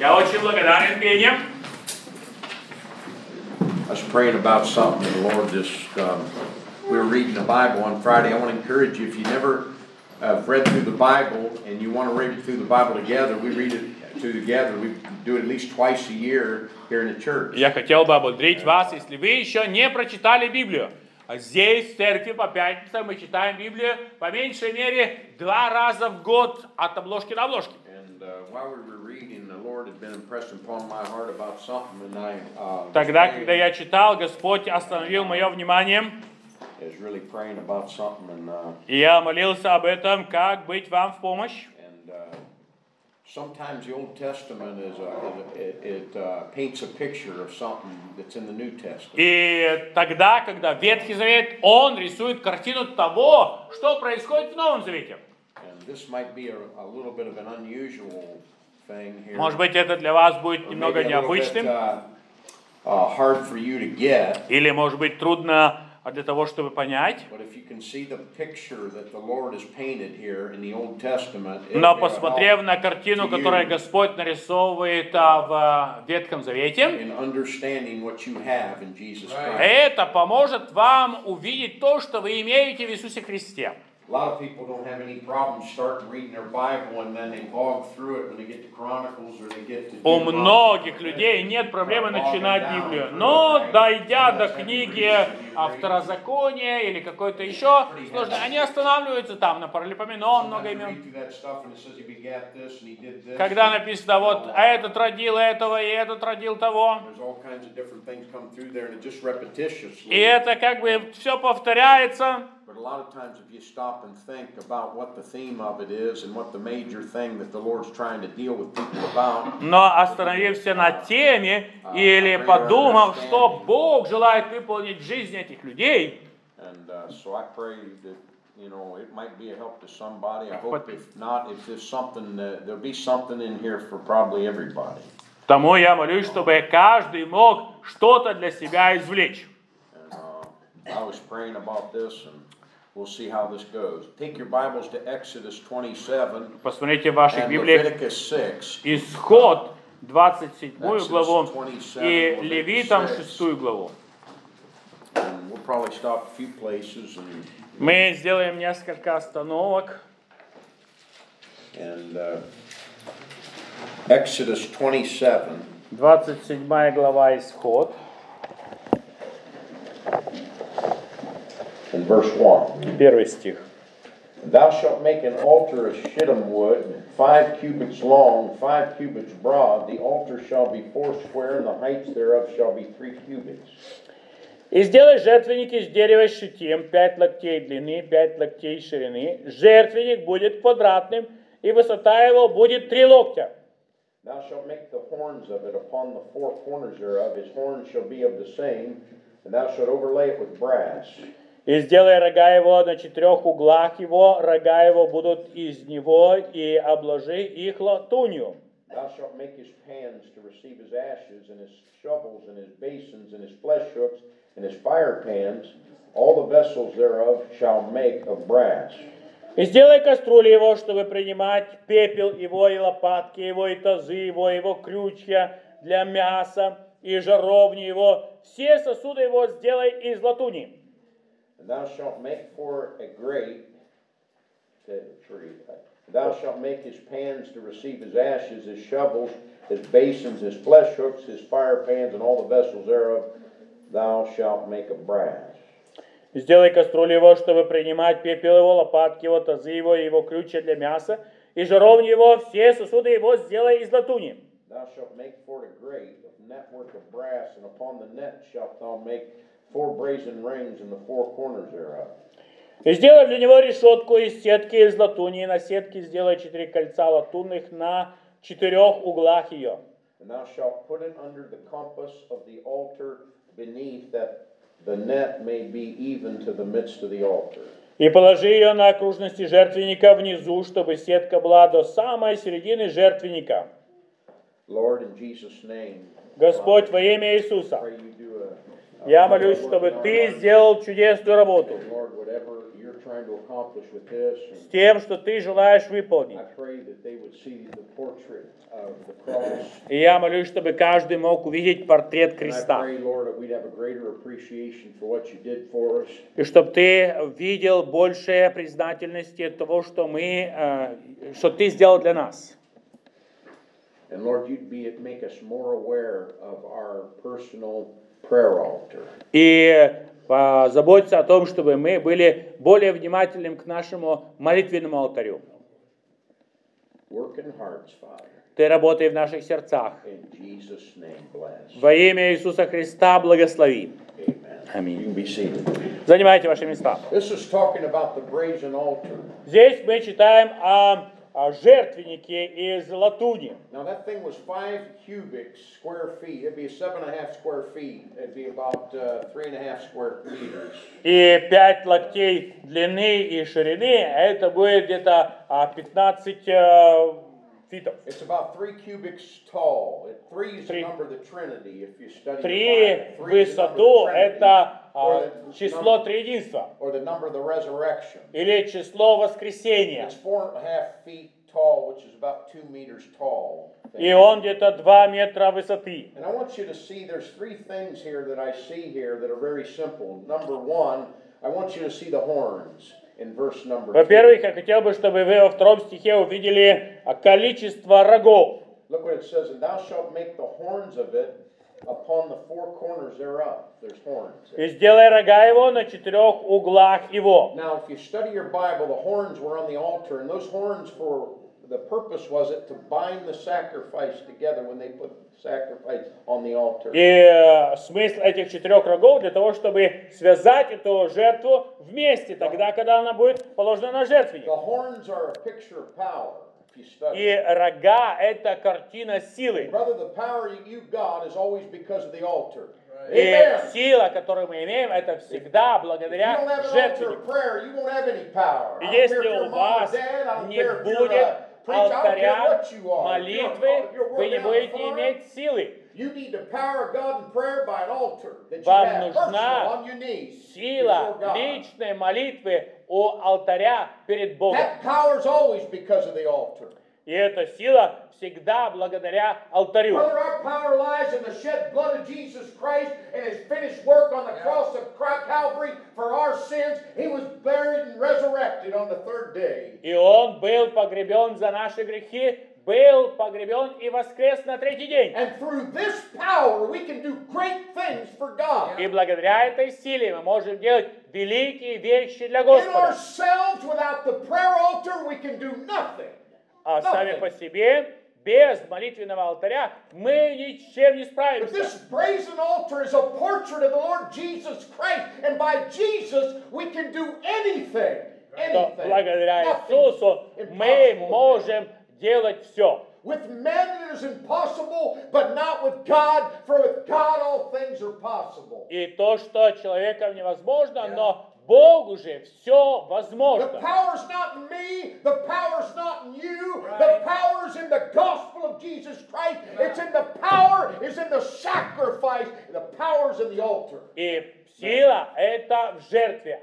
Я очень благодарен Пене. I was praying about something, and the Lord just, we were reading the Bible on Friday. I want to encourage you, if you never read through the Bible and you want to read through the Bible together, we read it together. We do it at least twice a year here in the church. Я хотел бы ободрить вас, если вы еще не прочитали Библию. Здесь, в церкви, по пятницам мы читаем Библию по меньшей мере 2 раза в год от обложки до обложки. While we were reading, the Lord had been impressing upon my heart about something, and I Тогда, когда я читал, Господь остановил мое внимание. was really praying about something, and И я молился об этом, как быть вам в помощь. Sometimes the Old Testament paints a picture of something that's in the New Testament. И тогда, когда Ветхий Завет, он рисует картину того, что происходит в Новом Завете. This might be a little bit of an unusual thing here. Может быть, это для вас будет немного необычным. Hard for you to get. Или, может быть, трудно для того, чтобы понять. Но посмотрев на картину, которую Господь нарисовывает в Ветхом Завете, это поможет вам увидеть то, что вы имеете в Иисусе Христе. A lot of people don't have any problem starting reading their Bible and then they log through it when they get to Chronicles or they get to. У многих людей нет проблемы начинать Библию, но дойдя до книги Второзакония или какой-то еще сложной, они останавливаются там на Паралипоменон, много имен. Когда написано вот, а этот родил этого и этот родил того. И это как бы все повторяется. But a lot of times if you stop and think about what the theme of it is and what the major thing that the Lord's trying to deal with people about. Но остановився на теме или подумав, что Бог желает выполнить в жизни этих людей. And so I pray that it might be a help to somebody. I hope if not, if there's something, there'll be something in here for probably everybody. Тому я молюсь, чтобы каждый мог что-то для себя извлечь. And I was praying about this and we'll see how this goes. Take your Bibles to Exodus 27. Посмотрите в ваших Библиях Leviticus 6. Исход 27 главу и Левитам 6 главу. And we'll probably stop a few places and Мы сделаем несколько остановок. And Exodus 27. 27 глава Исход. In verse 1. Первый стих. Thou shalt make an altar of shittim wood, 5 cubits long, 5 cubits broad. The altar shall be 4 square, and the height thereof shall be 3 cubits. И сделай жертвенник из дерева щитим, 5 локтей длины, 5 локтей ширины. Жертвенник будет квадратным, и высота его будет 3 локтя. Thou shalt make the horns of it upon the 4 corners thereof. His horns shall be of the same, and thou shalt overlay it with brass. И сделай рога его на 4 углах его, рога его будут из него, и обложи их латунью. Thou shalt make his pans to receive his ashes, and his shovels, and his basins, and his flesh hooks, and his fire pans. All the vessels thereof shall make of brass. И сделай кастрюли его, чтобы принимать пепел его, и лопатки его, и тазы его, его крючья для мяса, и жаровни его. Все сосуды его сделай из латуни. And thou shalt make for a grate, thou shalt make his pans to receive his ashes, his shovels, his basins, his flesh hooks, his fire pans, and all the vessels thereof, thou shalt make of brass. Сделай кастрюлю его, чтобы принимать пепел его, лопатки его, тазы его, и его крючья для мяса, и жаровни его, все сосуды его сделай из латуни. Thou shalt make for it a grate of network of brass, and upon the net shalt thou make 4 brazen rings in the 4 corners thereof. И сделай для него решетку из сетки из латуни, и на сетке сделай 4 кольца латунных на 4 углах ее. And thou shalt put it under the compass of the altar beneath, that the net may be even to the midst of the altar. И положи ее на окружности жертвенника внизу, чтобы сетка была до самой середины жертвенника. Lord, in Jesus' name, Господь, во имя Иисуса, pray you do я молюсь, чтобы Ты сделал чудесную работу. Lord, whatever you're trying to accomplish with this. с тем, что ты желаешь выполнить. I pray that they would see the portrait of the cross. И я молюсь, чтобы каждый мог увидеть портрет And I креста. pray, Lord, that we'd have a greater appreciation for what you did for us. И чтобы ты видел большее признательности того, что что ты сделал для нас. And Lord, you'd make us more aware of our personal prayer altar. И позаботься о том, чтобы мы были более внимательными к нашему молитвенному алтарю. Work in hearts, Father. Ты работай в наших сердцах. In Jesus' name, bless. Во имя Иисуса Христа благослови. Amen. Аминь. You can be seated. Занимайте ваши места. This is talking about the brazen altar. Здесь мы читаем о жертвеннике из латуни. Now that thing was 5 cubic square feet. It'd be 7.5 square feet. It'd be about 3.5 square meters. И 5 локтей длины и ширины, это будет где-то 15 фитов. It's about 3 cubits tall. 3 is the number of the Trinity. If you study the 3 Bible. в 3 is the number of высоту, the Trinity. это Or the число number- триединства. Or the number of the resurrection. Или число воскресения. It's 4.5 feet tall, which is about 2 meters tall. И он где-то 2 метра высоты. And I want you to see there's 3 things here that I see here that are very simple. Number 1, I want you to see the horns in verse number 2. Во-первых, я хотел бы, чтобы вы во 2 стихе увидели количество рогов. Look what it says, and thou shalt make the horns of it upon the 4 corners thereof. There's horns. И сделай рога его на 4 углах его. Now, if you study your Bible, the horns were on the altar, and those horns the purpose was it to bind the sacrifice together when they put the sacrifice on the altar. И смысл этих 4 рогов для того, чтобы связать эту жертву вместе, тогда, когда она будет положена на жертвенник. The horns are a picture of power. If you study. И рога — это картина силы. Brother, the power that you got is always because of the altar. И Amen. сила, которую мы имеем, это всегда If you благодаря don't have an altar of жертвеннику. prayer, you won't have any power. И I don't care если if you're у mom or вас dad, I don't не care if you're будет a preacher, I don't care алтаря what you are. молитвы, If you're вы не working out on the будете farm, иметь силы. you need the power of God in prayer by an altar that you Вам have нужна personal on your knees Сила before God. личной молитвы у алтаря перед Богом. That power is always because of the altar. И эта сила всегда благодаря алтарю. Brother, our power lies in the shed blood of Jesus Christ and His finished work on the cross of Calvary for our sins. He was buried and resurrected on the 3rd day. И он был погребен за наши грехи, был погребен и воскрес на 3-й день. And through this power, we can do great things for God. И благодаря этой силе мы можем делать великие вещи для In Господа. ourselves, without the prayer altar, we can do nothing. А сами по себе, без молитвенного алтаря, мы ничем не But справимся. this brazen altar is a portrait of the Lord Jesus Christ, and by Jesus, we can do anything. То Anything. благодаря Nothing Иисусу мы impossible. можем делать все. With men it is impossible, but not with God, for with God all things are possible. И то, что человеком невозможно, но Богу же все The возможно. power's not in me, the power's not in you, the power's in the gospel of Jesus Christ. It's in the power, is in the sacrifice, the power's in the altar. И сила это в жертве,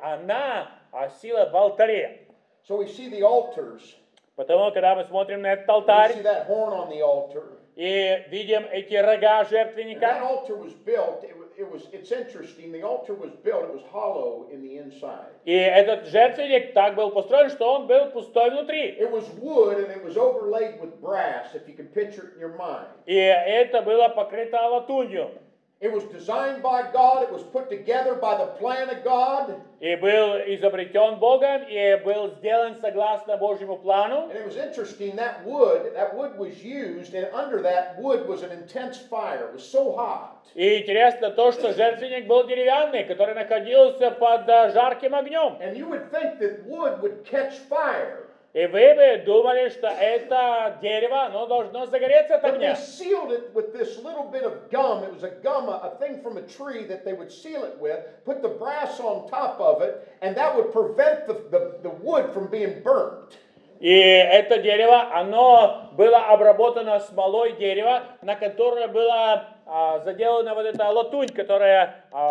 а сила в алтаре. So we see the altars. Потому, когда мы смотрим на этот We алтарь see that horn on the altar. и видим эти рога And that жертвенника, altar was built, it's interesting, the altar was built, it was hollow in the inside. и этот жертвенник так был построен, что он был пустой внутри. It was wood and it was overlaid with brass, if you can picture it in your mind. И это было покрыто латунью. It was designed by God, it was put together by the plan of God. И был изобретен Богом, и был сделан согласно Божьему плану. And it was interesting, that wood was used, and under that wood was an intense fire. It was so hot. И интересно то, что жертвенник был деревянный, который находился под жарким огнем. And you would think that wood would catch fire. И вы бы думали, что это дерево, оно должно загореться от But they огня. sealed it with this little bit of gum. It was a gum, a thing from a tree that they would seal it with, put the brass on top of it, and that would prevent the wood from being burnt. И это дерево, оно было обработано смолой дерева, на которое была заделана вот эта латунь, которая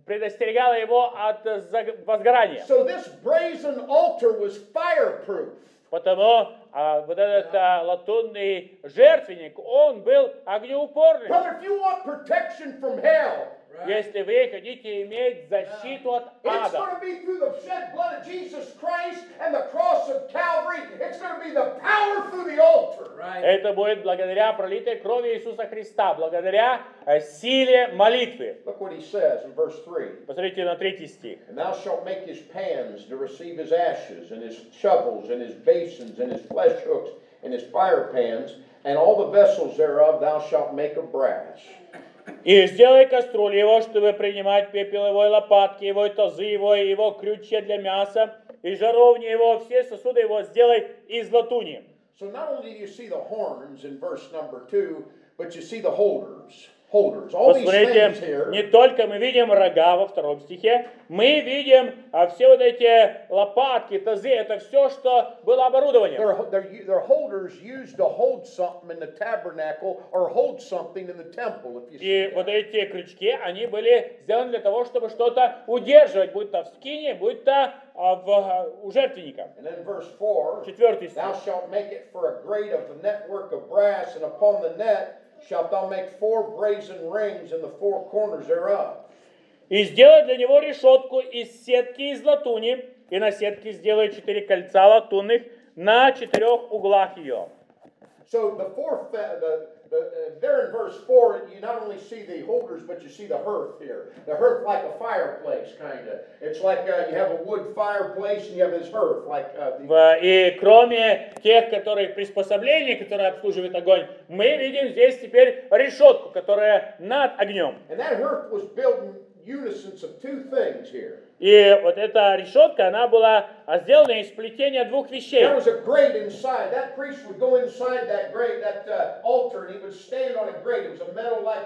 предостерегала его от возгорания. So this brazen altar was fireproof. Потому вот этот латунный жертвенник, он был огнеупорным. Brother, if you want protection from hell, Если вы хотите иметь защиту от it's ада, going to be through the shed blood of Jesus Christ and the cross of Calvary. It's going to be the power through the altar. это будет благодаря пролитой крови Иисуса Христа, благодаря силе молитвы. Look what he says in verse 3. Посмотрите на 3 стих. And thou shalt make his pans to receive his ashes, and his shovels, and his basins, and his flesh hooks, and his fire pans, and all the vessels thereof thou shalt make of brass. И сделай кастрюлю его, чтобы принимать пепел его, и лопатки его, и тазы его, и его крючья для мяса, и жаровни его, все сосуды его сделай из латуни. So not only do you see the horns in verse number 2, but you see the holders. All these Посмотрите, things here. не только мы видим рога во 2 стихе, мы видим все вот эти лопатки, тазы, это все, что было оборудование. They're holders used to hold something in the tabernacle or hold something in the temple. If you see И вот эти крючки, они были сделаны для того, чтобы что-то удерживать, будь то в скине, будь то у жертвенника. And then verse 4, 4 стих. thou shalt make it for a grate of the network of brass, and upon the net shalt thou make 4 brazen rings in the 4 corners thereof. И сделай для него решетку из сетки из латуни, и на сетке сделай 4 кольца латунных на 4 углах ее. So there in verse 4, you not only see the holders, but you see the hearth here. The hearth like a fireplace, kind of. It's like you have a wood fireplace and you have this hearth. И кроме тех, приспособлений, которые обслуживают огонь, мы видим здесь теперь решетку, которая над огнем. And that hearth was built in unison of 2 things here. И вот эта решетка, она была сделана из сплетения 2 вещей. There was a grate inside. That priest would go inside that grate, that altar, and he would stand on a grate. It was a metal like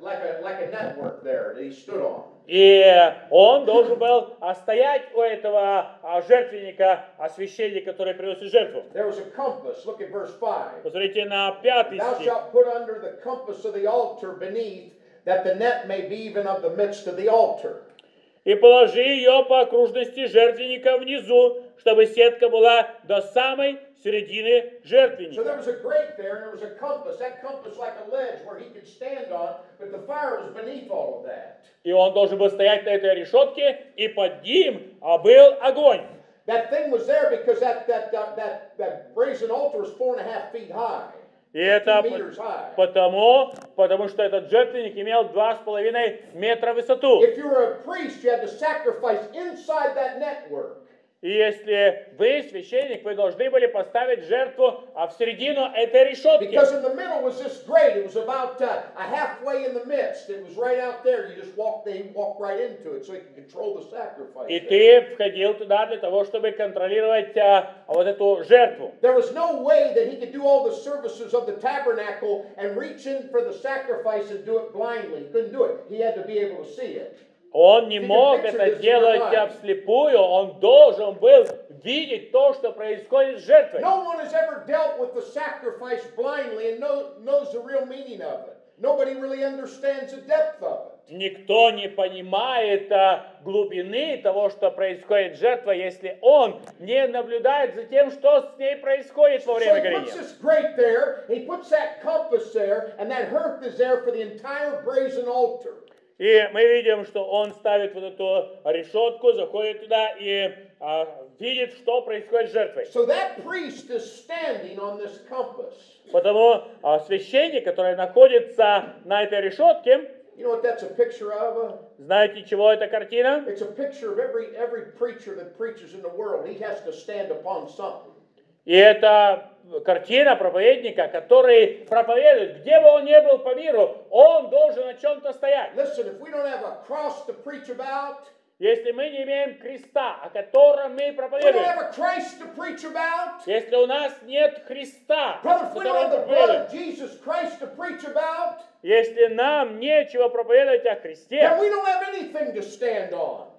a network there that he stood on. И он должен был стоять у этого жертвенника, священника, который приносит жертву. There was a compass. Look at verse 5. Посмотрите на 5 Thou стих. shalt put under the compass of the altar beneath, that the net may be even of the midst of the altar. И положи ее по окружности жертвенника внизу, чтобы сетка была до самой середины So жертвенника. there was a grate there, and there was a compass. That compass like a ledge where he could stand on, but the fire was beneath all of that. И он должен был стоять на этой решетке, и под ним был огонь. That thing was there because that brazen altar was 4.5 feet high. И это 2 meters high. потому что этот жертвенник имел 2,5 метра высоту. If you were a priest, you had to sacrifice inside that network. И если вы священник, вы должны были поставить жертву в середину этой решетки. Because in the middle was this grate. It was about a halfway in the midst. It was right out there. You just walk right into it so you can control the sacrifice. И ты входил туда для того, чтобы контролировать вот эту жертву. There was no way that he could do all the services of the tabernacle and reach in for the sacrifice and do it blindly. He couldn't do it. He had to be able to see it. Он не мог это делать вслепую, он должен был видеть то, что происходит с жертвой. No one has ever dealt with the sacrifice blindly and knows the real meaning of it. Nobody really understands the depth of it. Никто не понимает глубины того, что происходит с жертвой, если он не наблюдает за тем, что с ней происходит во время So he горения. puts this grate there, he puts that compass there, and that hearth is there for the entire brazen altar. И мы видим, что он ставит вот эту решетку, заходит туда и видит, что происходит с жертвой. So that priest is standing on this compass. Потому священник, который находится на этой решетке, You know what that's a picture of? знаете, чего эта картина? It's a picture of every preacher that preaches in the world. He has to stand upon something. И это картина проповедника, который проповедует, где бы он ни был по миру, он должен на чем-то стоять. Listen, if we don't have a cross to preach about, Если мы не имеем креста, о котором мы we don't проповедуем, have a Christ to preach about, если у нас нет Христа, brother, о if we don't котором have the проповедуем, blood of Jesus Christ to preach about, если нам нечего проповедовать о Христе, then we don't have anything to stand on.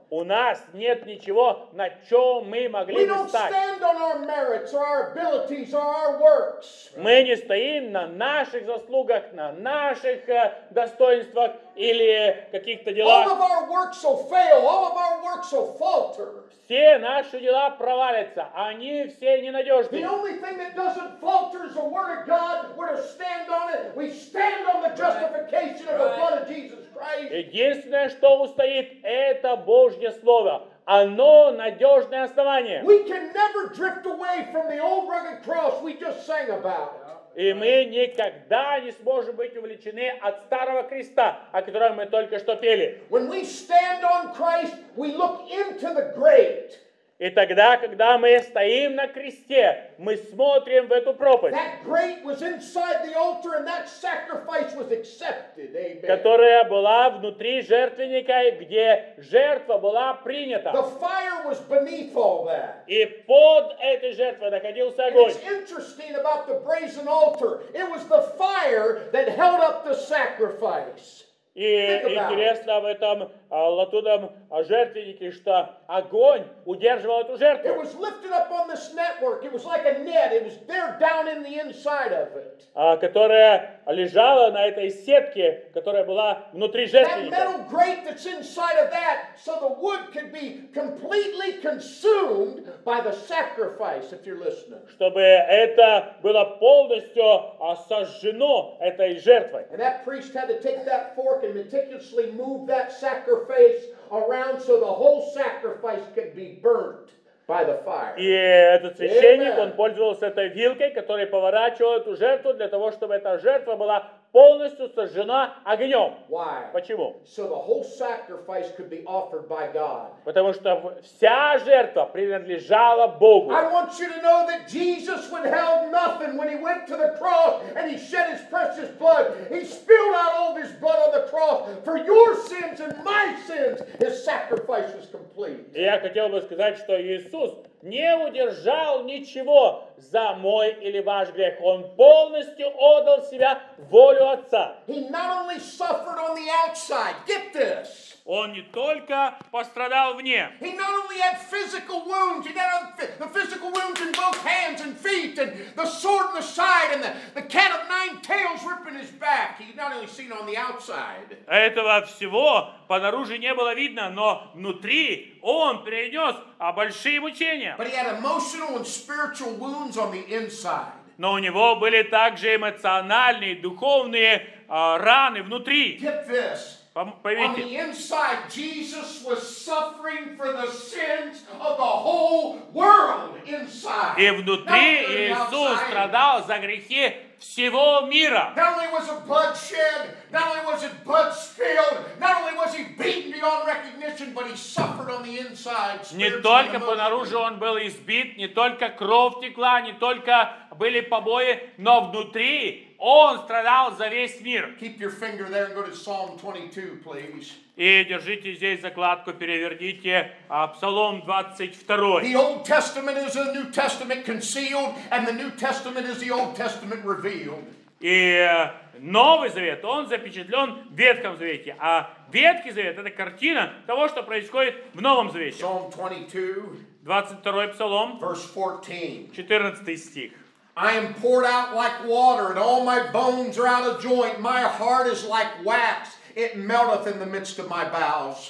У нас нет ничего, на чем мы We могли бы don't стать. stand on our merits or our abilities or our works. Мы не стоим на наших заслугах, на наших достоинствах или каких-то All делах. of our works will fail. All of our works will falter. Все наши дела провалятся, они все The ненадежны. only thing that doesn't falter is the Word of God. We're to stand on it. We stand on the justification of the blood of Jesus Christ. Единственное, что устоит, это Божье Слово. Оно надежное основание. We can never drift away from the old rugged cross we just sang about. И мы никогда не сможем быть увлечены от старого креста, о котором мы только что пели. When we stand on Christ, we look into the great. И тогда, когда мы стоим на кресте, мы смотрим в эту пропасть, That great was inside the altar and that sacrifice was accepted. Amen. которая была внутри жертвенника, где жертва была принята. The fire was beneath all that. И под этой жертвой находился And огонь. it's interesting about the brazen altar. It was the fire that held up the sacrifice. И Think about интересно в этом латунном жертвеннике, что огонь удерживал эту It жертву, was lifted up on this network. It was like a net. It was there down in the inside of it. которая лежала на этой сетке, которая была внутри That жертвенника. metal grate that's inside of that, so the wood could be completely consumed by the sacrifice, if you're listening. Чтобы это было полностью сожжено этой жертвой. And that priest had to take that fork and meticulously move that sacrifice around so the whole sacrifice could be burnt by the fire. И этот священник, Amen. он пользовался этой вилкой, который поворачивал эту жертву для того, чтобы эта жертва была полностью сожжена огнем. Why? Почему? So the whole sacrifice could be offered by God. Потому что вся жертва принадлежала Богу. I want you to know that Jesus withheld nothing when he went to the cross and he shed his precious blood. He spilled out all of his blood on the cross for your sins and my sins. His sacrifice was complete. И я хотел бы сказать, что Иисус не удержал ничего за мой или ваш грех. Он полностью отдал себя в волю Отца. He not only suffered on the outside, get this. Он не только пострадал вне, He not only had physical wounds, he had the physical wounds in both hands and feet, and the sword in the side, and the cat of nine tails ripping his back. He not only seen on the outside. этого всего понаружи не было видно, но внутри он перенес большие мучения. But he had emotional and spiritual wounds on the inside. Но у него были также эмоциональные, духовные раны внутри. Get this. On Поймите, the inside, Jesus was suffering for the sins of the whole world inside. и Not внутри on the Иисус outside. страдал за грехи всего мира. Not only was it blood shed, not only was it blood spilled, not only was he beaten beyond recognition, but he suffered on the inside. Не spiritually только and понаружи emotionally. он был избит, не только кровь текла, не только были побои, но внутри он страдал за весь мир. Keep your finger there and go to Psalm 22, please. И держите здесь закладку, переверните Псалом 22. The Old Testament is the New Testament concealed, and the New Testament is the Old Testament revealed. И Новый Завет, он запечатлен в Ветхом Завете, а Ветхий Завет — это картина того, что происходит в Новом Завете. Psalm 22, 22 Псалом, verse 14. 14 стих. I am poured out like water, and all my bones are out of joint. My heart is like wax. It melteth in the midst of my bowels.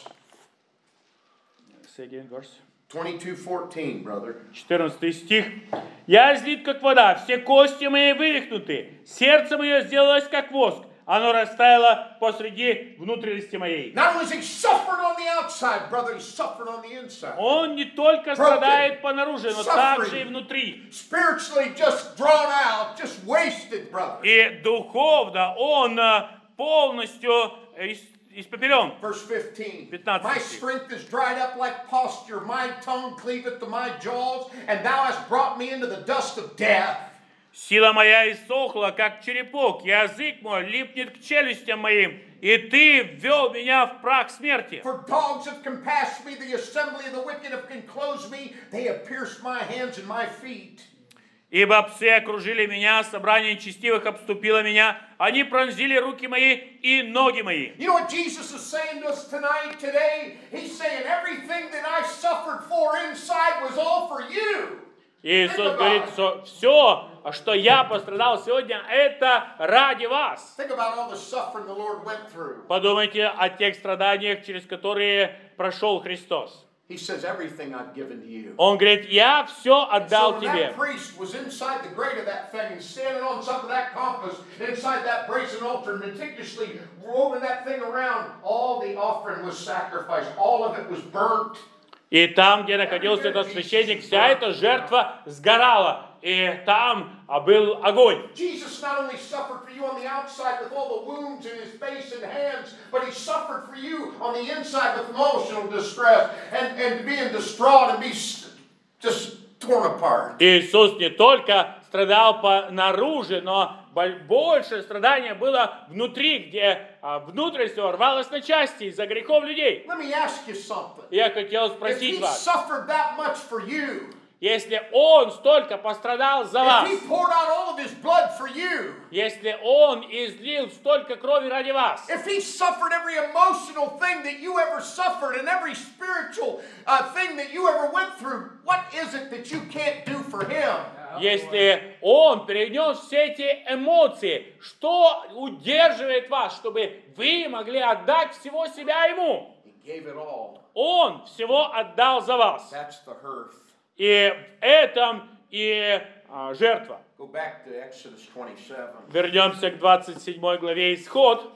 Say again, verse. 22:14, brother. 14 стих. «Я излит, как вода, все кости мои вывихнуты, сердце мое сделалось, как воск, оно растаяло посреди внутренности моей». Not only is he suffered on the outside, brother, he suffered on the inside. Он не только страдает по наружу, но также и внутри. Spiritually just drawn out, just wasted, brother. И духовно он полностью испепелен. Verse 15. 15. My strength is dried up like posture, my tongue cleaveth to my jaws, and thou hast brought me into the dust of death. Сила моя иссохла, как черепок, язык мой липнет к челюстям моим, и ты ввел меня в прах смерти. For dogs have compassed me, the assembly of the wicked have enclosed me, they have pierced my hands and my feet. Ибо псы окружили меня, собрание нечестивых обступило меня, они пронзили руки мои и ноги мои. You know what Jesus is saying to us tonight, today? He's saying everything that I suffered for inside was all for you. Иисус говорит, что все, что я пострадал сегодня, это ради вас. Think about all the suffering the Lord went through. Подумайте о тех страданиях, через которые прошел Христос. He says, everything I've given to you. Он говорит, я все So отдал when тебе. that priest was inside the grate of that thing and standing on top of that compass inside that brazen altar, meticulously woven that thing around, all the offering was sacrificed. All of it was burnt. И там, где находился этот священник, вся эта жертва сгорала. И там был огонь. Jesus not only suffered for you on the outside with all the wounds in his face and hands, but he suffered for you on the inside with emotional distress and being distraught and be just torn apart. Иисус не только страдал наружу, но больше страдания было внутри, где внутренность его рвалась на части из-за грехов людей. Let me ask you something. Я хотел If спросить he вас, suffered that much for you, если Он столько пострадал за if вас, he poured out all of his blood for you, если Он излил столько крови ради вас, if he suffered every emotional thing that you ever suffered and every spiritual thing that you ever went through, what is it that you can't do for him? если Он перенес все эти эмоции, что удерживает вас, чтобы вы могли отдать всего себя Ему? He gave it all. Он всего отдал за вас. That's the hearth. И в этом и жертва. Go back to Exodus 27. Вернемся к 27 главе Исход,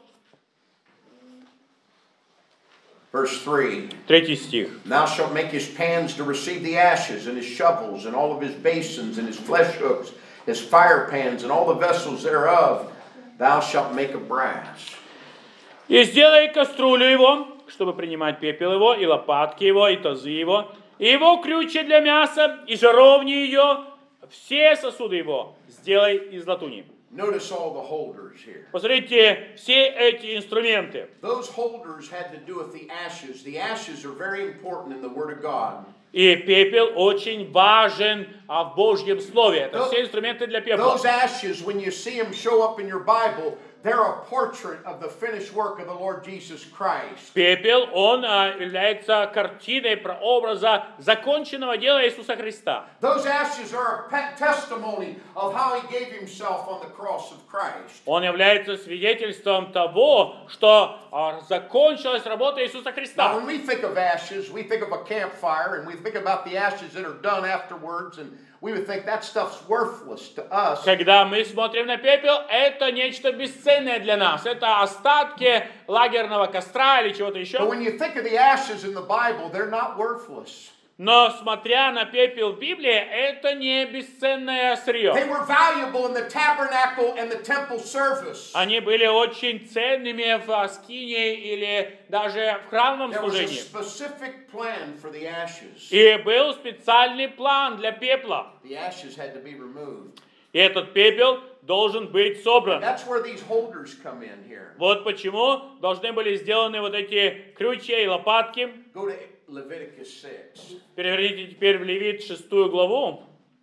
Verse 3. 3 стих. Thou shalt make his pans to receive the ashes, and his shovels, and all of his basins, and his flesh hooks, his fire pans, and all the vessels thereof, thou shalt make of brass. И сделай кастрюлю его, чтобы принимать пепел его, и лопатки его, и тазы его, и его крючья для мяса, и жаровни ее, все сосуды его сделай из латуни. Notice all the holders here. Посмотрите, все эти инструменты. Those holders had to do with the ashes. The ashes are very important in the Word of God. И пепел очень важен в Божьем Слове. Это все инструменты для пепла. Those ashes, when you see them show up in your Bible, they're a portrait of the finished work of the Lord Jesus Christ. Пепел, он является картиной прообраза законченного дела Иисуса Христа. Those ashes are a testimony of how He gave Himself on the cross of Christ. Он является свидетельством того, что закончилась работа Иисуса Now, Христа. when we think of ashes, we think of a campfire, and we think about the ashes that are done afterwards, and we would think that stuff's worthless to us. Когда мы смотрим на пепел, это нечто бесценное для нас. Это остатки лагерного костра или чего-то But еще. when you think of the ashes in the Bible, they're not worthless. Но смотря на пепел в Библии, это не бесценное сырье. They were valuable in the tabernacle and the temple service. Они были очень ценными в скине или даже в храмовом There was a служении. specific plan for the ashes. И был специальный план для пепла. The ashes had to be removed. И этот пепел должен быть собран. That's where these holders come in here. Вот почему должны были сделаны вот эти крючья и лопатки. Go to Leviticus 6. Переверните теперь в Левит 6 главу.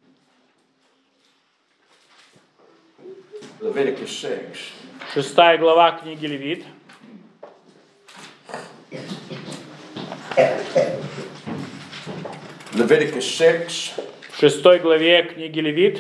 Leviticus 6. 6 глава книги Левит. Leviticus 6 В 6 главе книги Левит,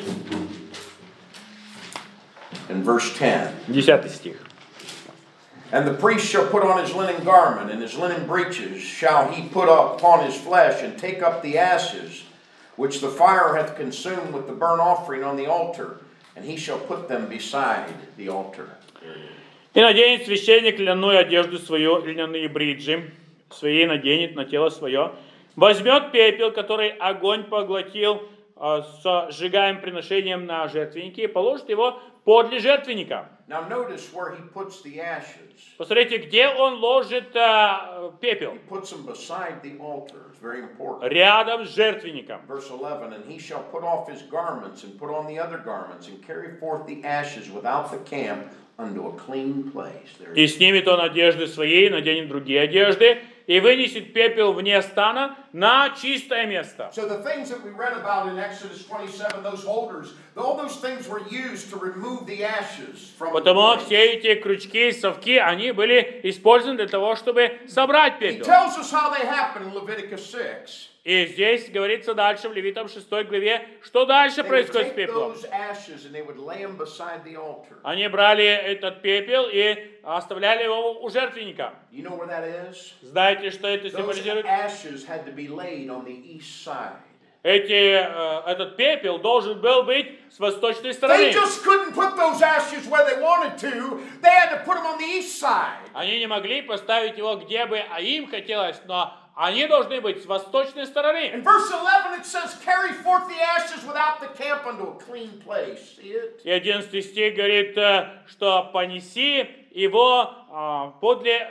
and verse 10. 10 стих. And the priest shall put on his linen garment, and his linen breeches shall he put upon his flesh, and take up the ashes, which the fire hath consumed with the burnt offering on the altar, and he shall put them beside the altar. И наденет священник льняную одежду свою, льняные бриджи свои наденет на тело свое, возьмет пепел, который огонь поглотил с сжигаемым приношением на жертвеннике, и положит его подле жертвенника. Now notice where he puts the ashes. Посмотрите, где он ложит пепел. He puts them beside the altar. It's very important. Рядом с жертвенником. Verse 11, and he shall put off his garments, and put on the other garments, and carry forth the ashes without the camp unto a clean place. There it И is. снимет он одежды свои, наденет другие одежды, и вынесет пепел вне стана на чистое место. So the things that we read about in Exodus 27, those holders, all those things were used to remove the ashes from the Потому place. все эти крючки, совки, они были использованы для того, чтобы собрать He пепел. tells us how they happen in Leviticus 6. И здесь говорится дальше в Левитам 6 главе, что дальше They would происходит с take пеплом. those ashes and they would lay them beside the altar. Они брали этот пепел и оставляли его у жертвенника. You know where that is? Знаете, что это Those символизирует? ashes had to be laid on the east side. Этот пепел должен был быть с восточной They стороны. just couldn't put those ashes where they wanted to. They had to put them on the east side. Они не могли поставить его где бы им хотелось, но они должны быть с восточной стороны. In verse 11 it says, carry forth the ashes without the camp unto a clean place. See it? И 11 стих говорит, что понеси его подле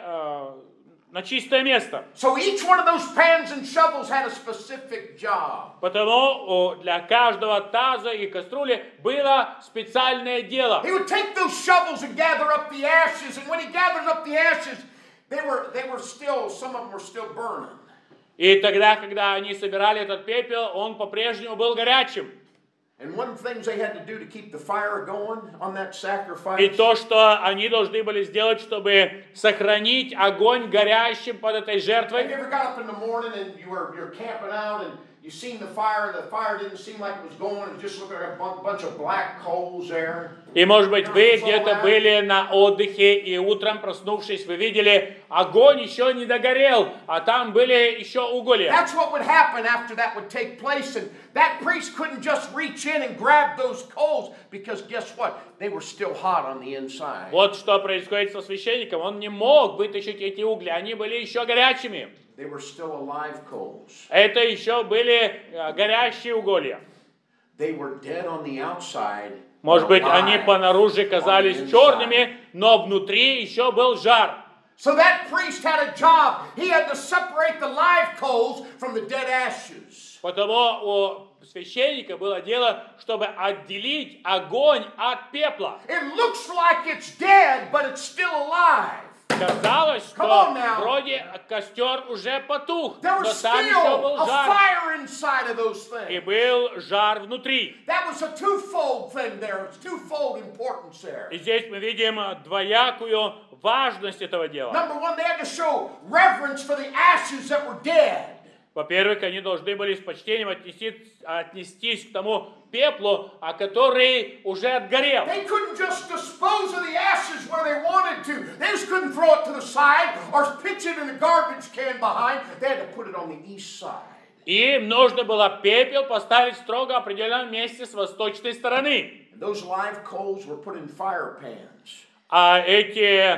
на чистое место. So each one of those pans and shovels had a specific job. Потому для каждого таза и кастрюли было специальное дело. He would take those shovels and gather up the ashes, and when he gathered up the ashes, they were still, some of them were still burning. И тогда, когда они собирали этот пепел, он по-прежнему был горячим. And one of the things they had to do to keep the fire going on that sacrifice, И то, что они должны были сделать, чтобы сохранить огонь горящим под этой have you жертвой. ever got up in the morning and you're camping out and you seen the fire didn't seem like it was going, it just looked like a bunch of black coals there. И, может быть, вы где-то были на отдыхе, и утром, проснувшись, вы видели, огонь еще не догорел, а там были еще уголья. That's what would happen after that would take place, and that priest couldn't just reach in and grab those coals, because guess what? They were still hot on the inside. Вот что происходит со священником. Он не мог вытащить эти угли, они были еще горячими. They were still alive coals. Это еще были горящие уголья. They were dead on the outside. Может быть, alive они понаружи on the казались inside. черными, но внутри еще был жар. So that priest had a job. He had to separate the live coals from the dead ashes. Потому у священника было дело, чтобы отделить огонь от пепла. It looks like it's dead, but it's still alive. Казалось, Come что on now. вроде костер уже потух, There но was там еще still был a жар. fire inside of those И things. был жар внутри. That was a twofold thing there. It's twofold importance there. И здесь мы видим двоякую важность этого дела. Number one, they had to show reverence for the ashes that were dead. Во-первых, они должны были с почтением отнестись к тому пеплу, который уже отгорел. They couldn't just dispose of the ashes where they wanted to. They just couldn't throw it to the side or pitch it in the garbage can behind. They had to put it on the east side. Им нужно было пепел поставить в строго определенном месте с восточной стороны. And those live coals were put in fire pans. А эти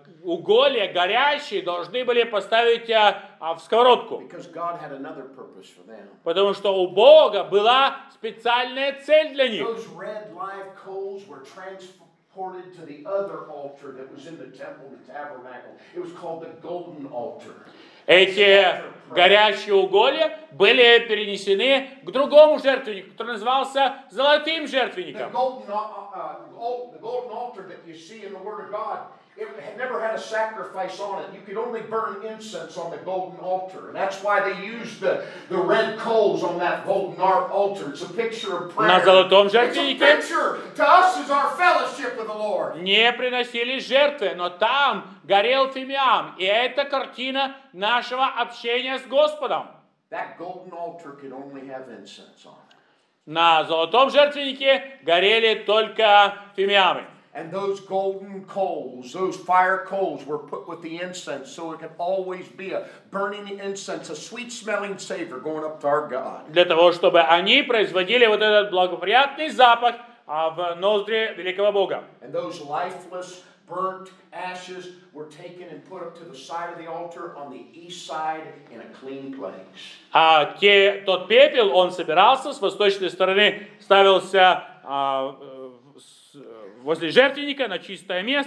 уголья горящие должны были поставить в сковородку. Because God had another purpose for them. Потому что у Бога была специальная цель для них. Those red live coals were transported to the other altar that was in the temple, the tabernacle. It was called the golden altar. Эти горящие уголья были перенесены к другому жертвеннику, который назывался золотым The жертвенником. golden altar that you see in the Word of God, it had never had a sacrifice on it. You could only burn incense on the golden altar. And that's why they used the red coals on that golden altar. It's a picture of prayer. На золотом It's a жертвеннике picture to us as our fellowship with the Lord. не приносили жертвы, но там горел фимиам. И это картина нашего общения с Господом. That golden altar could only have incense on it. На золотом жертвеннике горели только фимиамы. And those golden coals, those fire coals were put with the incense so it could always be a burning incense, a sweet smelling savor going up to our God. Для того, чтобы они производили вот этот благоприятный запах в ноздри великого Бога. And those lifeless, burnt ashes were taken and put up to the side of the altar on the east side in a clean place. А тот пепел, он собирался с восточной стороны, ставился возле жертвенника на чистое место,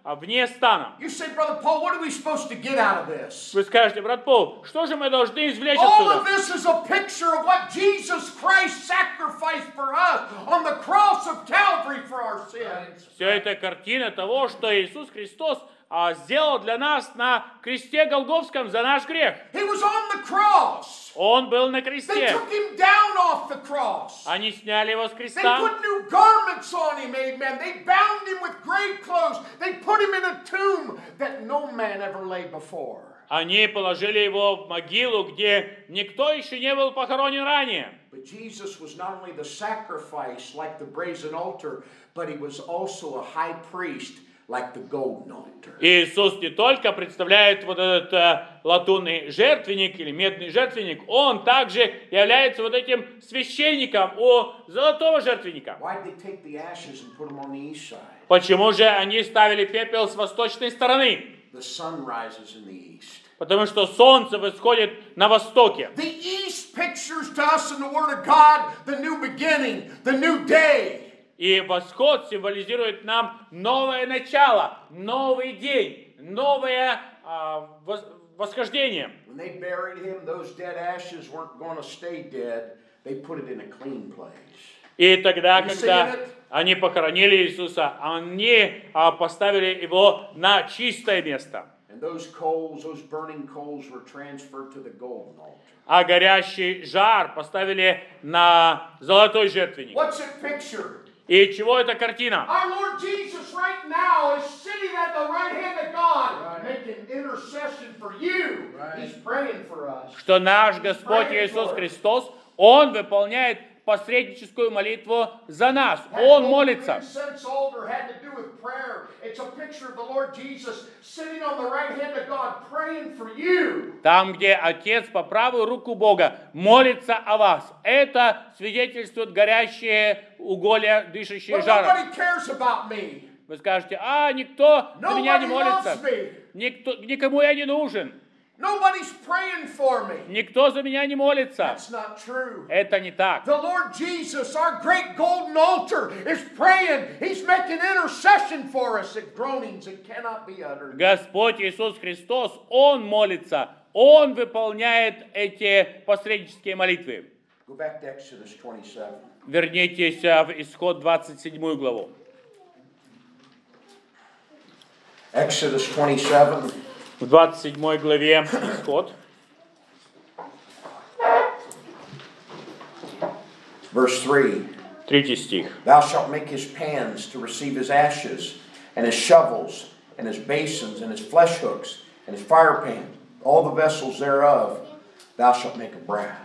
вне стана. You say, Brother Paul, what are we supposed to get out of this? Вы скажете, брат Пол, что же мы должны извлечь All of отсюда? this is a picture of what Jesus Christ sacrificed for us on the cross of Calvary for our sins. Все это картина того, что Иисус Христос сделал для нас на кресте Голгофском за наш грех. He was on the cross. Он был на They кресте. took him down off the cross. Они сняли его с They креста. put new garments on him, amen. They bound him with grave clothes. They put him in a tomb that no man ever lay before. Они положили его в могилу, где никто еще не был похоронен ранее. But Jesus was not only the sacrifice like the brazen altar, but he was also a high priest like the golden altar. Иисус не только представляет вот этот латунный жертвенник или медный жертвенник, он также является вот этим священником у золотого жертвенника. Why did they take the ashes and put them on the east side? Почему же они ставили пепел с восточной стороны? The sun rises in the east. Потому что солнце восходит на востоке. The east pictures to us in the Word of God the new beginning, the new day. И восход символизирует нам новое начало, новый день, новое восхождение. When they buried him, those dead ashes weren't going to stay dead. They put it in a clean place. И тогда, You когда seeing it? они похоронили Иисуса, они поставили его на чистое место. And those coals, those burning coals were transferred to the golden altar. А горящий жар поставили на золотой жертвенник. What's it picture? И чего эта картина? Our Lord Jesus right now is sitting at the right hand of God, making intercession for you. He's praying for us. Что наш Господь Иисус Христос, Он выполняет посредническую молитву за нас. Он молится. Incense altar had to do with prayer. It's a picture of the Lord Jesus sitting on the right hand of God, praying for you. Там, где Отец по правую руку Бога молится о вас. Это свидетельствует горящие уголья, дышащие But жаром. nobody cares about me. Вы скажете, никто за меня не Nobody молится. loves me. Никому я не нужен. Nobody's praying for me. Никто за меня не молится. That's not true. Это не так. The Lord Jesus, our great golden altar, is praying. He's making intercession for us at groanings that cannot be uttered. Господь Иисус Христос, Он молится. Он выполняет эти посреднические молитвы. Go back to Exodus 27. Вернитесь в Исход 27 главу. Exodus 27. В 27 главе Исход. Verse 3. 3 стих. Thou shalt make his pans to receive his ashes, and his shovels, and his basins, and his flesh hooks, and his fire pan, all the vessels thereof, thou shalt make of brass.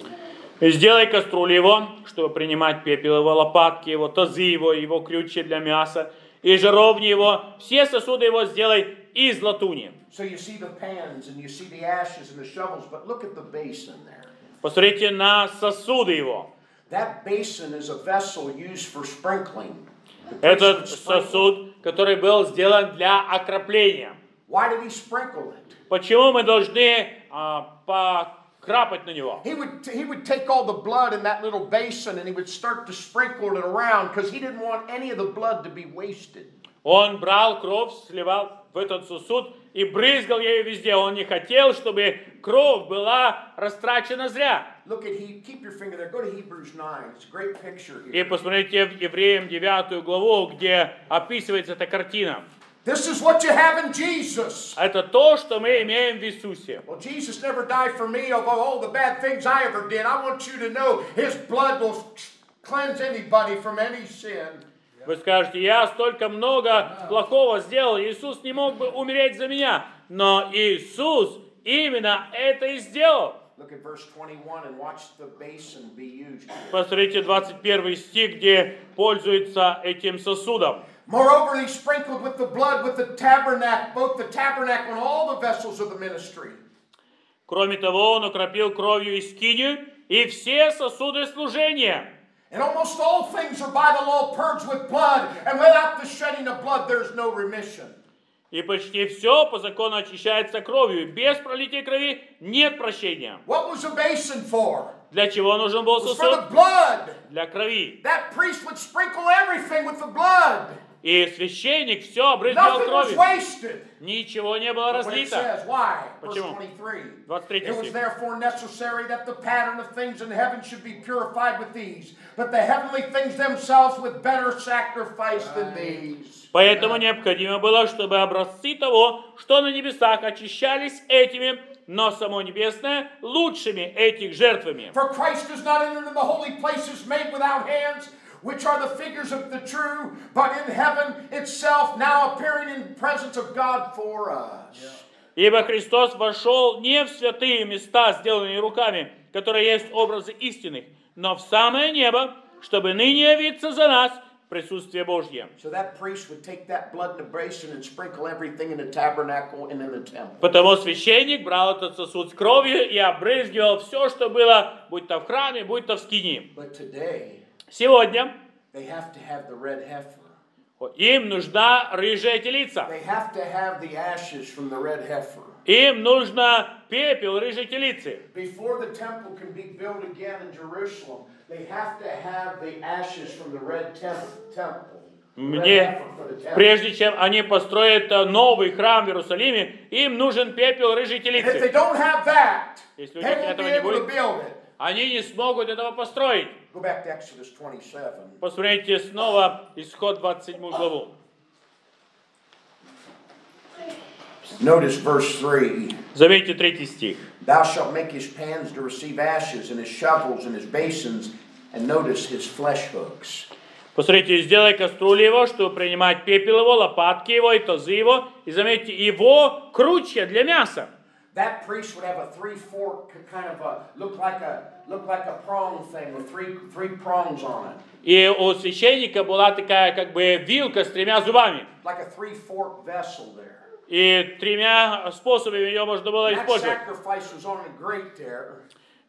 И сделай кастрюлю его, чтобы принимать пепел его, лопатки его, тазы его крючья для мяса, и жаровни его, все сосуды его сделай из латуни. So you see the pans, and you see the ashes, and the shovels, but look at the basin there. Посмотрите на сосуды его. That basin is a vessel used for sprinkling. The priest Этот would sprinkle. сосуд, который был сделан для окропления. Why did he sprinkle it? Почему мы должны покрапать на него? He would take all the blood in that little basin and he would start to sprinkle it around because he didn't want any of the blood to be wasted. Он брал кровь, сливал в этот сосуд и брызгал ею везде. Он не хотел, чтобы кровь была растрачена зря. Look at keep your finger there. Go to Hebrews 9. It's a great picture И here. посмотрите в Евреям 9 главу, где описывается эта картина. This is what you have in Jesus. Это то, что мы имеем в Иисусе. Well, Jesus never died for me of all the bad things I ever did. I want you to know His blood will cleanse anybody from any sin. Вы скажете, я столько много плохого сделал, Иисус не мог бы умереть за меня. Но Иисус именно это и сделал. Look at verse 21 and watch the basin be used. Посмотрите 21 стих, где пользуется этим сосудом. Moreover, he sprinkled with the blood with the tabernacle, both the tabernacle and all the vessels of the ministry. Кроме того, он окропил кровью и скинию, и все сосуды служения. And almost all things are by the law purged with blood, and without the shedding of blood, there's no remission. И почти все по закону очищается кровью. Без пролития крови нет прощения. What was a basin for? Для чего нужен был It was for сосуд? the blood. Для крови. That priest would sprinkle everything with the blood. И священник все обрызгал Nothing was кровью. wasted. Ничего не было But what it разлито. says, why? Verse Почему? 23. 23 It was стих. therefore necessary that the pattern of things in heaven should be purified with these, but the heavenly things themselves with better sacrifice than these. Поэтому необходимо было, чтобы образцы того, что на небесах, очищались этими, но само небесное лучшими этих жертвами. For Christ does not enter into the holy places made without hands, which are the figures of the true, but in heaven itself, now appearing in presence of God for us. Ибо Христос вошел не в святые места, сделанные руками, которые есть образы истинных, но в самое небо, чтобы ныне явиться за нас в присутствие Божье. So that priest would take that blood in a basin and sprinkle everything in the tabernacle and in the temple. Потому священник брал этот сосуд с кровью и обрызгивал все, что было, будь то в храме, будь то в скинии. But today, Сегодня they have to have the red heifer. им нужна рыжая телица. They have to have the ashes from the red heifer. Им нужно пепел рыжей телицы. Before the temple can be built again in Jerusalem, they have to have the ashes from the red temple. Прежде чем они построят новый храм в Иерусалиме, им нужен пепел рыжей And if they телицы. don't have that, Если у they них won't этого be не able to будет, build it. они не смогут этого построить. Go back to Exodus 27. Посмотрите снова Исход 27 главу. Notice verse 3. Заметьте 3 стих. Thou shalt make his pans to receive ashes, and his shovels, and his basins, and notice his flesh hooks. Посмотрите, сделай кастрюлю его, чтобы принимать пепел его, лопатки его и тазы его. И заметьте, его крючья для мяса. That priest would have a three-fork kind of a look like a prong thing with three prongs on it. И у священника была такая как бы вилка с 3 зубами. Like a three-fork vessel there. И 3 способами ее можно было That использовать. sacrifice was on a grate there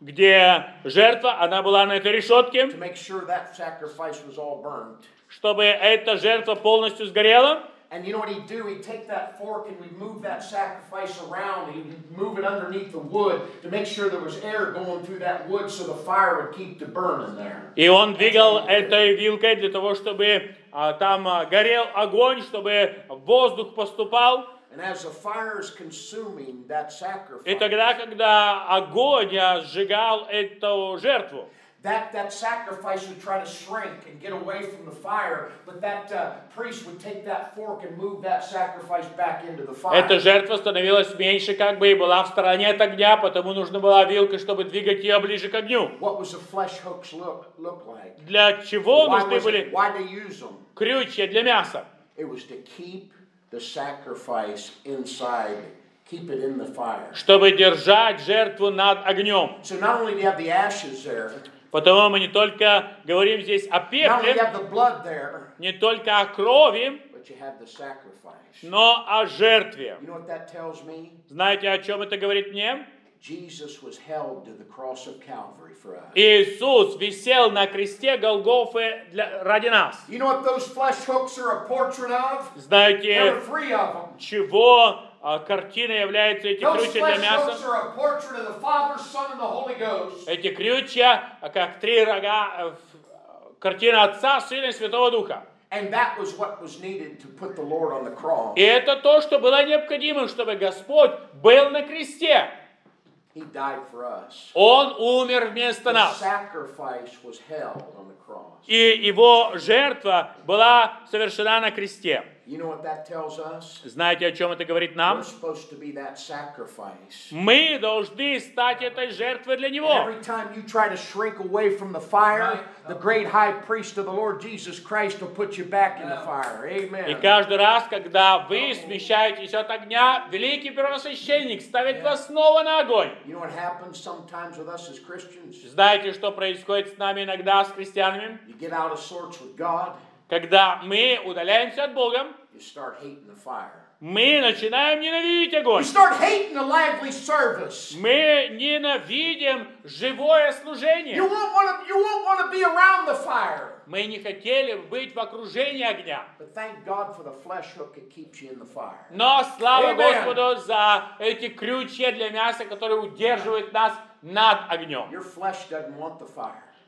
Где жертва, она была на этой решетке, to make sure that sacrifice was all burnt. чтобы эта жертва полностью сгорела. And you know what he'd do? He'd take that fork and we'd move that sacrifice around. He'd move it underneath the wood to make sure there was air going through that wood so the fire would keep the burning there. И он двигал этой вилкой для того, чтобы там горел огонь, чтобы воздух поступал. And as the fire is consuming that sacrifice, И тогда, когда огонь сжигал эту жертву, that sacrifice would try to shrink and get away from the fire, but that priest would take that fork and move that sacrifice back into the fire. эта жертва становилась меньше как бы и была в стороне от огня, потому нужна была вилка, чтобы двигать ее ближе к огню. What was the flesh hooks look like? Для чего нужны были Why they use them? крючья для мяса? It was to keep the sacrifice inside, keep it in the fire. Чтобы держать жертву над огнем. So not only do you have the ashes there, Потому мы не только говорим здесь о not only do you пепле, have the blood there, не только о крови, but you have the sacrifice. но о жертве. You know what that tells me? Знаете, о чем это говорит мне? Jesus was held to the cross of Calvary for us. Иисус висел на кресте Голгофы ради нас. You know what those flesh hooks are a portrait of? There Знаете, are 3 of them. чего картиной являются эти Those крючья для flesh мяса? hooks are a portrait of the Father, Son, and the Holy Ghost. Эти крючья, как 3 рога, картина Отца, Сына и Святого Духа. And that was what was needed to put the Lord on the cross. И это то, что было необходимо, чтобы Господь был на кресте. He died for us. Он умер вместо The нас. sacrifice was held on the cross. И его жертва была совершена на кресте. You know what that tells us? Знаете, о чем это говорит We're нам? supposed to be that sacrifice. Мы должны стать этой жертвой для Него. Every time you try to shrink away from the fire, the great high priest of the Lord Jesus Christ will put you back in the fire. И Amen. каждый раз, когда вы смещаетесь от огня, великий первосвященник ставит вас снова на огонь. You know what happens sometimes with us as Christians? Знаете, что происходит с нами иногда, с христианами? You get out of sorts with God, Когда мы удаляемся от Бога, you start hating the fire. мы начинаем ненавидеть You огонь. start hating the lively service. Мы ненавидим живое служение. You won't want to be around the fire. Мы не хотели быть в окружении огня. But thank God for the flesh hook that keeps you in the fire. Но слава Amen. Господу за эти крючья для мяса, которые удерживают нас над огнем. Your flesh doesn't want the fire.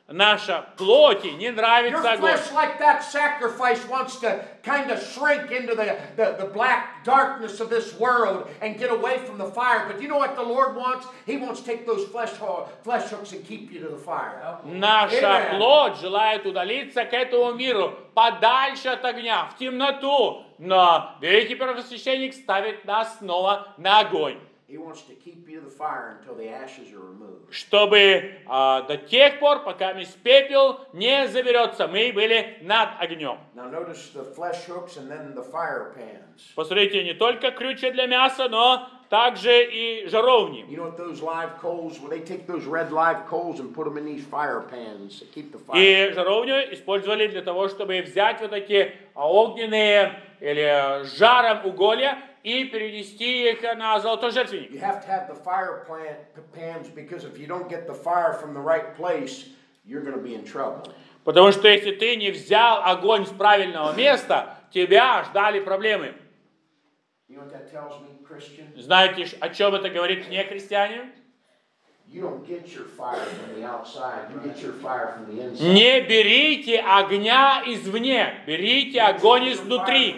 наша плоти не Your нравится огонь. flesh, like that sacrifice, wants to kind of shrink into the black darkness of this world and get away from the fire. But you know what the Lord wants? He wants to take those flesh hooks and keep you to the fire. Наша Amen. плоть желает удалиться к этому миру, подальше от огня, в темноту. Но великий первосвященник ставит нас снова на огонь, He wants to keep you to the fire until the ashes are removed. чтобы до тех пор, пока пепел не заберется, мы были над огнем. Now notice the flesh hooks and then the fire pans. Посмотрите, не только крючья для мяса, но также и жаровни. You know what those live coals, when they take those red live coals and put them in these fire pans to keep the fire. И жаровню использовали для того, чтобы взять вот такие огненные или жаром уголья и перенести их на золотой жертвенник. You have to have the fire pans because if you don't get the fire from the right place, you're going to be in trouble. Потому что если ты не взял огонь с правильного места, тебя ждали проблемы. You know what that tells me, Christian? Знаете, о чем это говорит мне, христиане? You don't get your fire from the outside, you get your fire from the inside. Не берите огня извне, берите огонь изнутри.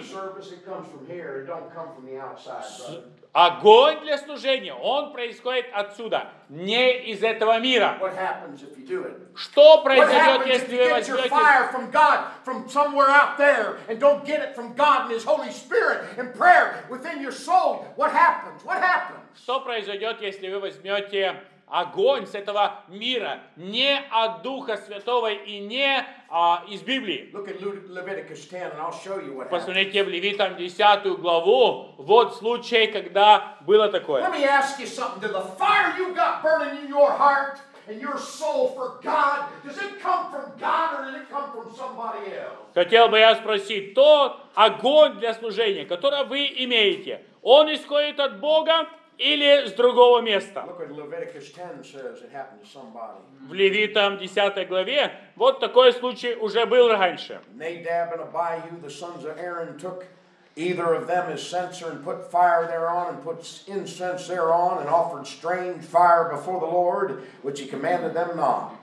Огонь для служения, он происходит отсюда, не из этого мира. What happens if you do it? Что What произойдет, happens if если you вы get your возьмете... fire from God, from somewhere out there, and don't get it from God and His Holy Spirit and prayer within your soul? What happens? What happens? Что произойдет, если вы возьмете огонь с этого мира, не от Духа Святого и не из Библии? Look at Leviticus 10 and I'll show you what happens. Посмотрите в Левитам 10 главу, вот случай, когда было такое. Let me ask you something. Does the fire you got burning in your heart and your soul for God, does it come from God or does it come from somebody else? Хотел бы я спросить, тот огонь для служения, который вы имеете, он исходит от Бога или с другого места? Look what Leviticus 10 says it happened to somebody. В Левитам 10 главе вот такой случай уже был раньше. Nadab and Abihu, the sons of Aaron, took either of them his censer and put fire thereon and put incense thereon and offered strange fire before the Lord, which he commanded them not.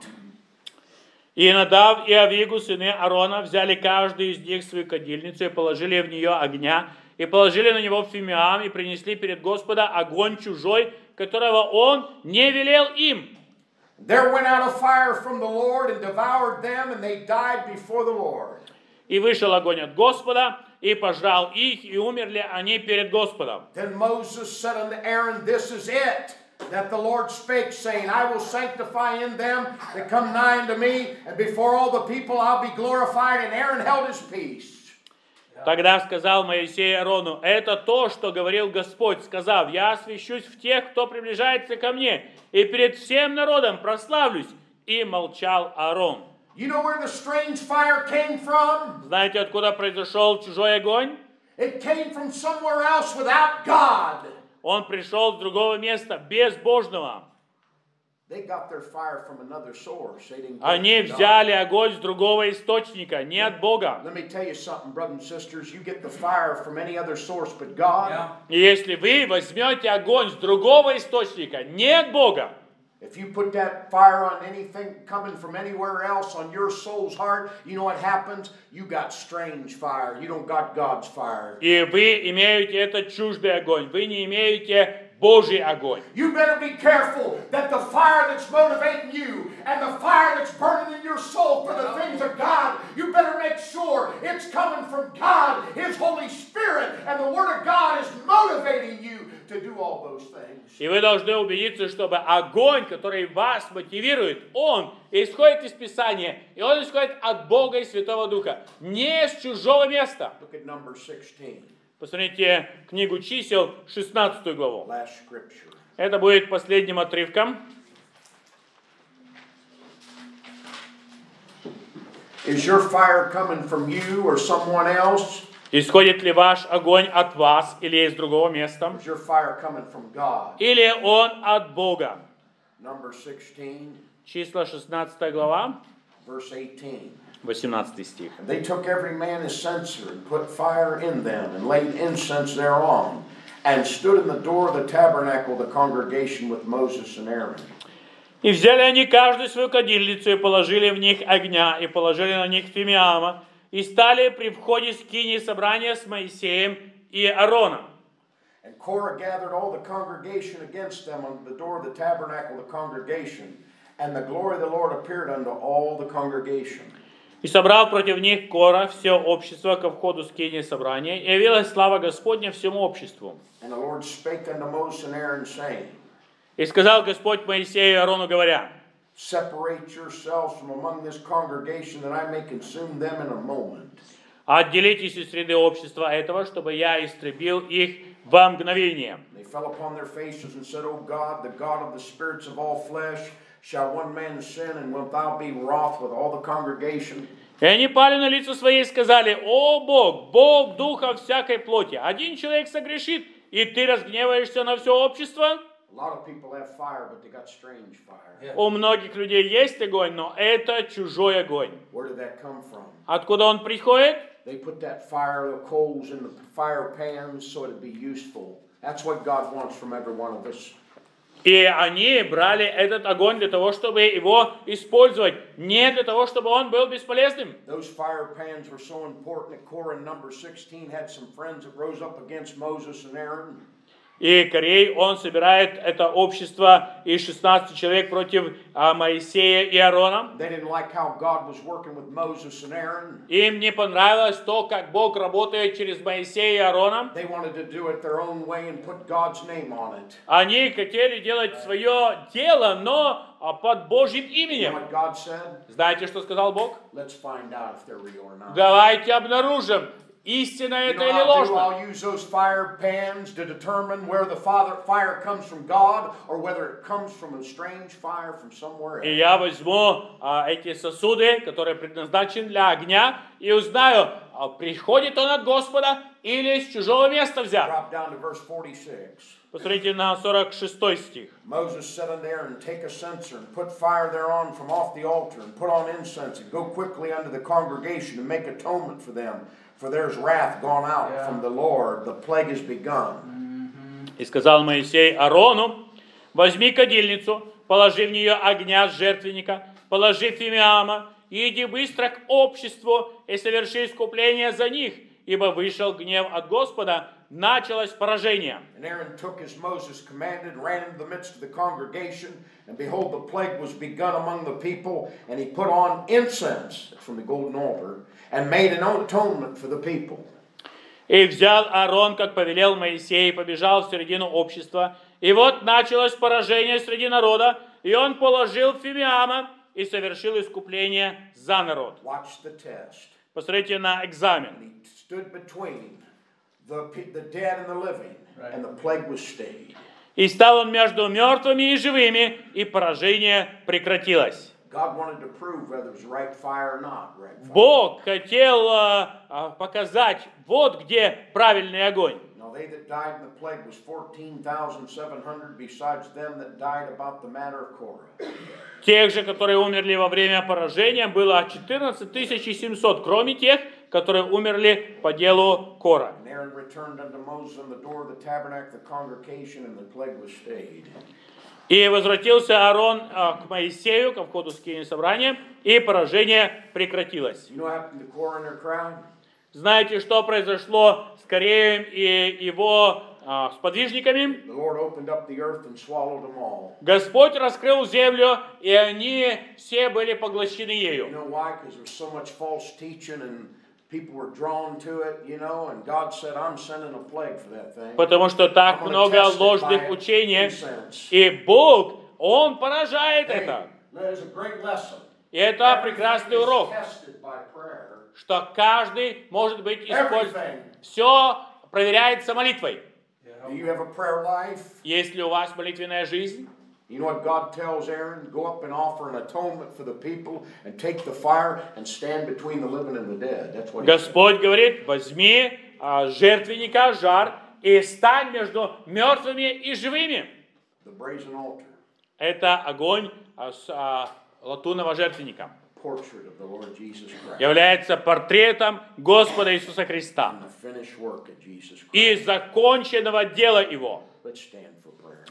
И Надав и Авигу, сыны Аарона, взяли каждый из них свою кадильницу и положили в нее огня, и положили на него фимиам, и принесли перед Господа огонь чужой, которого он не велел им. There went out a fire from the Lord and devoured them, and they died before the Lord. И вышел огонь от Господа, и пожрал их, и умерли они перед Господом. Then Moses said unto Aaron, This is it, that the Lord spake, saying, I will sanctify in them that come nigh unto me, and before all the people I'll be glorified. And Aaron held his peace. Тогда сказал Моисей Аарону: это то, что говорил Господь, сказав: я освящусь в тех, кто приближается ко мне, и перед всем народом прославлюсь. И молчал Аарон. You know where the strange fire came from? Знаете, откуда произошел чужой огонь? It came from somewhere else without God. Он пришел с другого места, безбожного. They got their fire from another source. They didn't get Они it from God. взяли огонь с другого источника, не от Бога. Let me tell you something, brothers and sisters. You get the fire from any other source but God. И если вы возьмете огонь с другого источника, не от Бога, If you put that fire on anything coming from anywhere else on your soul's heart, you know what happens? You got strange fire. You don't got God's fire. и вы имеете этот чуждый огонь, вы не имеете Божий огонь. You better be careful that the fire that's motivating you and the fire that's burning in your soul for the things of God, you better make sure it's coming from God, His Holy Spirit, and the Word of God is motivating you to do all those things. И вы должны убедиться, чтобы огонь, который вас мотивирует, он исходит из Писания, и он исходит от Бога и Святого Духа, не с чужого места. Look at number 16, Посмотрите книгу чисел, 16 главу. last scripture. Это будет последним отрывком. Is your fire coming from you or someone else? Исходит ли ваш огонь от вас или из другого места? Is your fire coming from God? Или он от Бога? Number 16, Числа 16 глава, verse 18. 18 стих. And they took every man his censer and put fire in them and laid incense thereon and stood in the door of the tabernacle of the congregation with Moses and Aaron. И взяли они каждую свою кадильницу, и положили в них огня, и положили на них фимиама, и стали при входе скинии собрания с Моисеем и Аароном. And Korah gathered all the congregation against them unto the door of the tabernacle of the congregation, and the glory of the Lord appeared unto all the congregation. И собрал против них Кора все общество ко входу скинии собрания, и явилась слава Господня всему обществу. And the Lord spake unto Moses and Aaron, saying, И сказал Господь Моисею и Аарону, говоря: Separate yourselves from among this congregation, that I may consume them in a moment. Отделитесь из среды общества этого, чтобы я истребил их во мгновение. They fell upon their faces and said, O God, the God of the spirits of all flesh, shall one man sin, and wilt thou be wroth with all the congregation? И они пали на лица свои и сказали: О Бог, Бог духа всякой плоти, один человек согрешит, и ты разгневаешься на все общество? A lot of people have fire, but they got strange fire. У многих людей есть огонь, но это чужой огонь. Where did that come from? Откуда он приходит? They put that fire, the coals in the fire pans so it'd be useful. That's what God wants from every one of us. И они брали этот огонь для того, чтобы его использовать, не для того, чтобы он был бесполезным. Those fire pans were so important that Korah in number 16 had some friends that rose up against Moses and Aaron. И Корей, он собирает это общество из 16 человек против Моисея и Аарона. They didn't like how God was working with Moses and Aaron. Им не понравилось то, как Бог работает через Моисея и Аарона. They wanted to do it their own way and put God's name on it. Они хотели делать свое дело, но под Божьим You know именем. what God said? Знаете, что сказал Бог? Let's find out if they're real or not. Давайте обнаружим, истина You это know или what I'll do? ложно. I'll use those fire pans to determine where the fire comes from God or whether it comes from a strange fire from somewhere И else. я возьму эти сосуды, которые предназначены для огня, и узнаю, приходит он от Господа или с чужого места взят. Drop down to verse 46. Посмотрите на 46 стих. Moses said unto Aaron, Take a censer and put fire thereon from off the altar, and put on incense, and go quickly unto the congregation and make atonement for them. For there's wrath gone out from the Lord, the plague is begun. И сказал Моисей Аарону: возьми кадильницу, положи в нее огня с жертвенника, положи фимиама, и иди быстро к обществу и соверши искупление за них, ибо вышел гнев от Господа, началось поражение. And Aaron took as Moses commanded, ran into the midst of the congregation, and behold, the plague was begun among the people, and he put on incense from the golden altar, and made an atonement for the people. И взял Аарон, как повелел Моисей, и побежал в середину общества. И вот началось поражение среди народа, и он положил фимиама и совершил искупление за народ. Watch the test. Посмотрите на экзамен. And he stood between the dead and the living, and the plague was stayed. И стал он между мертвыми и живыми, и поражение прекратилось. God wanted to prove whether it was right fire or not right fire. Бог хотел показать, вот где правильный огонь. Now they that died in the plague was 14,700, besides them that died about the matter of Korah. Тех же, которые умерли во время поражения, было 14 700, кроме тех, которые умерли по делу Кора. And Aaron returned unto Moses on the door of the tabernacle of the congregation, and the plague was stayed. И возвратился Аарон к Моисею, ко входу скинии собрания, и поражение прекратилось. You know what happened to Korah and their crowd? Знаете, что произошло с Кореем и его сподвижниками? The Lord opened up the earth and swallowed them all. Господь раскрыл землю, и они все были поглощены You ею. know why? Because there was so much false teaching and people were drawn to it, you know, and God said, I'm sending a plague for that thing. Потому что так много ложных учений, и Бог, Он поражает это. That is a great lesson. И это прекрасный урок, Tested by prayer. что каждый может быть использован. Everything. Все проверяется молитвой. Do you have a prayer life? Есть ли у вас молитвенная жизнь? You know what God tells Aaron? Go up and offer an atonement for the people and take the fire and stand between the living and the dead. That's what he said. Господь говорит: возьми жертвенника, жар, и стань между мертвыми и живыми. The brazen altar, Это огонь с латунного жертвенника. portrait of the Lord Jesus Christ. Является портретом Господа Иисуса Христа And the finished work of Jesus и Christ. законченного дела Его. Let's stand for prayer.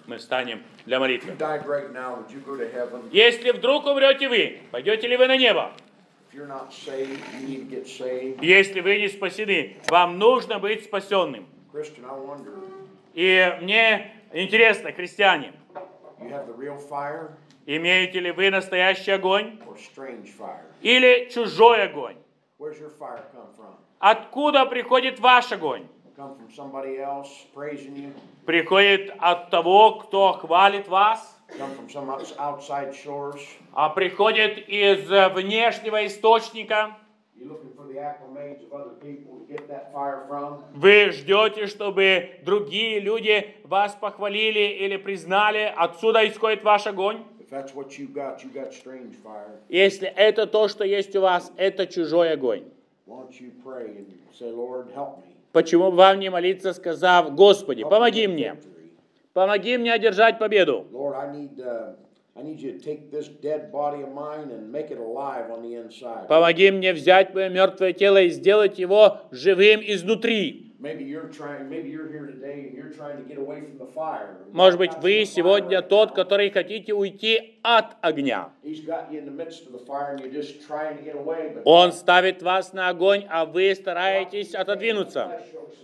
Мы встанем для молитвы. If you died right now, would you go to heaven? Если вдруг умрете вы, пойдете ли вы на небо? If you're not saved, you need to get saved. Если вы не спасены, вам нужно быть спасенным. Christian, I wonder, И мне интересно, христиане, you have the real fire имеете ли вы настоящий огонь or strange fire? или чужой огонь? Where's your fire come from? Откуда приходит ваш огонь? Come from somebody else praising you? Приходит от того, кто хвалит вас? Come from some outside source? А приходит из внешнего источника? You looking for the acclimates of other people to get that fire from? Вы ждете, чтобы другие люди вас похвалили или признали, отсюда исходит ваш огонь? If that's what you got strange fire. Если это то, что есть у вас, это чужой огонь. Why don't you pray and say, Lord, help me. Почему бы вам не молиться, сказав: Господи, помоги мне, помоги мне одержать победу. Lord, I need you to take this dead body of mine and make it alive on the inside. Помоги мне взять мое мертвое тело и сделать его живым изнутри. Maybe you're here today and you're trying to get away from the fire. Может быть, вы сегодня тот, который хотите уйти от огня. He's got you in the midst of the fire and you're just trying to get away. Он ставит вас на огонь, а вы стараетесь отодвинуться.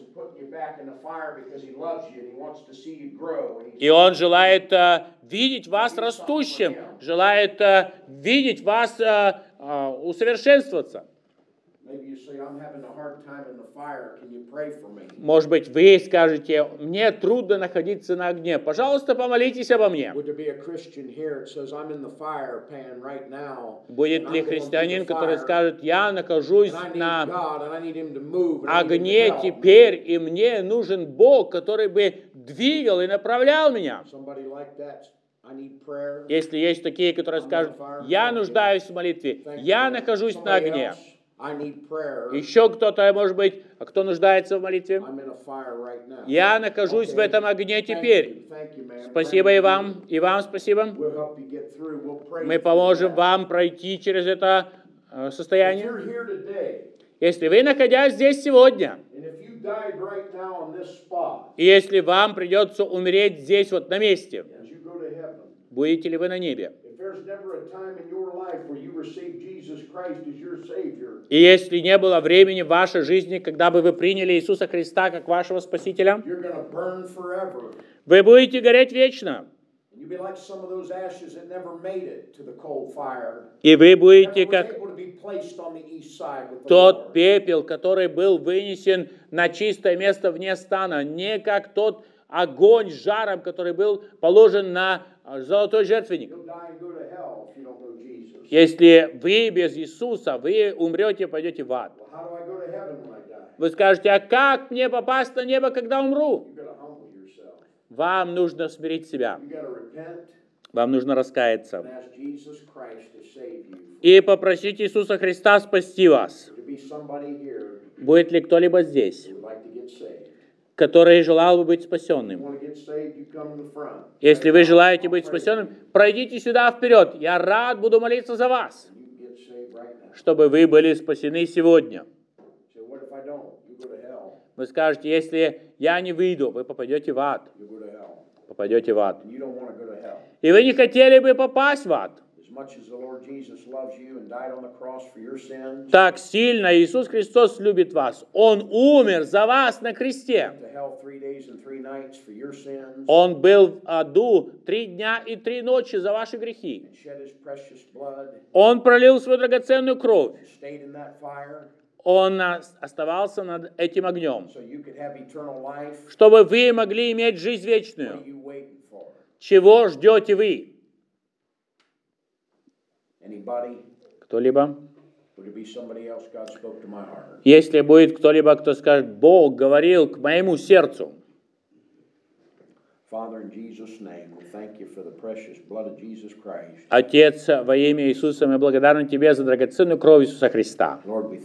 И Он желает видеть вас растущим, желает видеть вас усовершенствоваться. Может быть, вы скажете: мне трудно находиться на огне. Пожалуйста, помолитесь обо мне. Будет ли христианин, который скажет: я нахожусь на огне теперь, и мне нужен Бог, который бы двигал и направлял меня? Если есть такие, которые скажут: я нуждаюсь в молитве, я нахожусь на огне. Еще кто-то, может быть, кто нуждается в молитве? Я нахожусь в этом огне теперь. Спасибо и вам спасибо. Мы поможем вам пройти через это состояние. Если вы, находясь здесь сегодня, и если вам придется умереть здесь вот на месте, будете ли вы на небе? И если не было времени в вашей жизни, когда бы вы приняли Иисуса Христа как вашего Спасителя, вы будете гореть вечно. И вы будете как тот пепел, который был вынесен на чистое место вне стана, не как тот огонь с жаром, который был положен на золотой жертвенник. Если вы без Иисуса, вы умрете и пойдете в ад. Вы скажете: а как мне попасть на небо, когда умру? Вам нужно смирить себя. Вам нужно раскаяться. И попросить Иисуса Христа спасти вас. Будет ли кто-либо здесь, который желал бы быть спасенным? Если вы желаете быть спасенным, пройдите сюда вперед. Я рад буду молиться за вас, чтобы вы были спасены сегодня. Вы скажете: если я не выйду, вы попадете в ад. Попадете в ад. И вы не хотели бы попасть в ад. Так сильно Иисус Христос любит вас. Он умер за вас на кресте. Он был в аду 3 дня и 3 ночи за ваши грехи. Он пролил свою драгоценную кровь. Он оставался над этим огнем, чтобы вы могли иметь жизнь вечную. Чего ждете вы? Кто-либо? Если будет кто-либо, кто скажет: Бог говорил к моему сердцу. Отец, во имя Иисуса, мы благодарны Тебе за драгоценную кровь Иисуса Христа.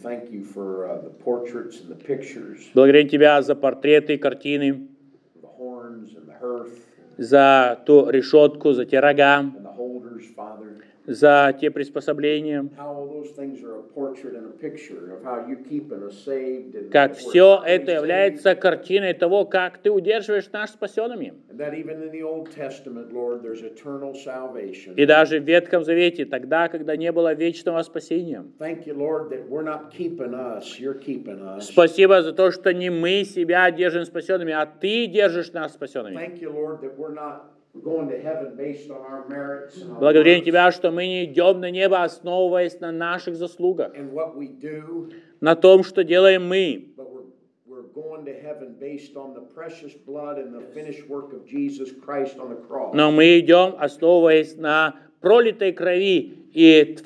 Благодарим Тебя за портреты и картины, за ту решетку, за те рога, за те приспособления, How all those things are a portrait and a picture of how you keeping us saved and как we're все eternally это является saved. картиной того, как ты удерживаешь нас спасенными. And that even in the Old Testament, Lord, there's eternal salvation. И даже в Ветхом Завете, тогда, когда не было вечного спасения. Thank you, Lord, that we're not keeping us, you're keeping us. Спасибо за то, что не мы себя держим спасенными, а ты держишь нас спасенными. Thank you, Lord, that we're not going to heaven based on our merits and our Благодарим works Тебя, что мы не идем на небо, основываясь на наших заслугах, and what we do, на том, что делаем мы. but we're going to heaven based on the precious blood and the finished work of Jesus Christ on the cross. Но мы идем, основываясь на пролитой крови и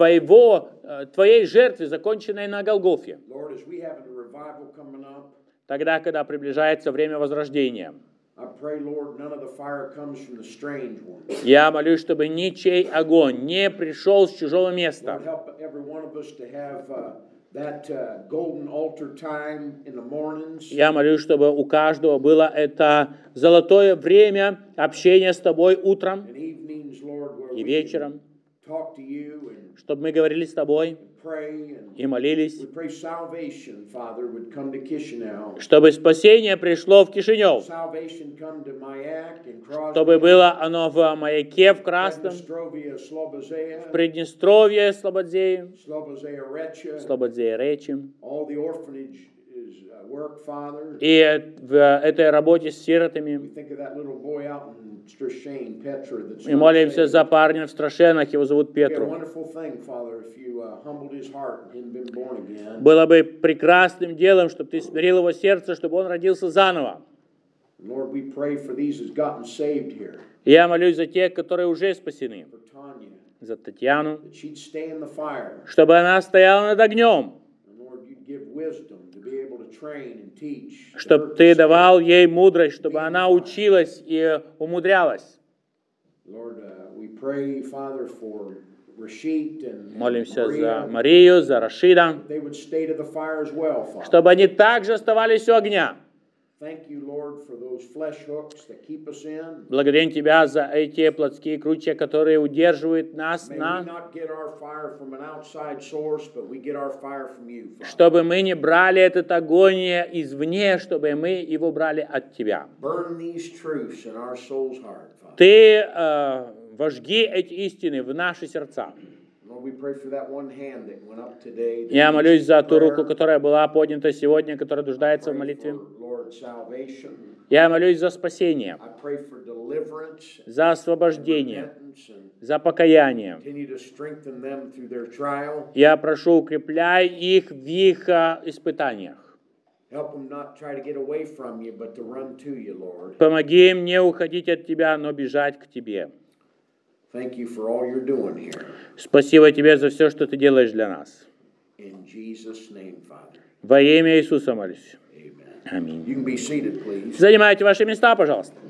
Твоей жертве, законченной на Голгофе. Lord, as we have a revival coming up, Тогда, когда приближается время возрождения. I pray, Lord, none of the fire comes from the strange one. Я молюсь, чтобы ничей огонь не пришел с чужого Lord, места. help every one of us to have that golden altar time in the mornings. Я молюсь, чтобы у каждого было это золотое время общения с Тобой утром And evenings, Lord, where и we can вечером, talk to you and чтобы мы говорили с Тобой pray. And и молились, we pray salvation, Father, would come to Chisinau. чтобы спасение пришло в Кишинев, Salvation come to Mayak and Crosby. чтобы было оно в Маяке, в Красном, Приднестровье, Slobozea, в Приднестровье, Слободзее, Slobozea Recha, Слободзее Речи. all the orphanage is work, Father. И в этой работе с We сиротами think of that little boy out in Strashane, Petra, that's мы not молимся saved. за парня в Страшенах, его зовут It'd be a Петру. wonderful thing, Father, if you humbled his heart and he'd been born again. Было бы прекрасным делом, чтобы ты смирил его сердце, чтобы он родился заново. Lord, we pray for these who's gotten saved here, И я молюсь за тех, которые уже спасены, for Tanya, за Татьяну, that she'd stay in the fire. чтобы она стояла над огнем, And Lord, you'd give wisdom to be able to train and teach. to чтобы her ты to давал ей мудрость, чтобы она училась и умудрялась. stay. Lord, we pray, Father, for Rashid and Молимся за Maria. Марию, за Рашида, They would stay to the fire as well, Father. чтобы они также оставались у огня. Thank you, Lord, for those flesh hooks that keep us in. Благодарим Тебя за эти плотские крючья, которые удерживают нас May we на... not get our fire from an outside source, but we get our fire from you, Father. Чтобы мы не брали этот огонь извне, чтобы мы его брали от Тебя. Burn these truths in our soul's heart, Father. Ты вожги эти истины в наши сердца. Lord, we pray for that one hand that went up today. that Я молюсь needs за ту руку, prayer. которая была поднята сегодня, которая нуждается в Pray молитве. for, Lord, salvation. Я молюсь за спасение, I pray for deliverance, за освобождение, repentance, and за покаяние. continue to strengthen them through their trial. Я прошу, укрепляй их в их испытаниях. Help them not try to get away from you, but to run to you, Lord. Помоги им не уходить от Тебя, но бежать к Тебе. Thank you for all you're doing here. Спасибо Тебе за все, что Ты делаешь для нас. In Jesus' name, Father. Во имя Иисуса молюсь. Amen. Аминь. You can be seated, please. Занимайте ваши места, пожалуйста.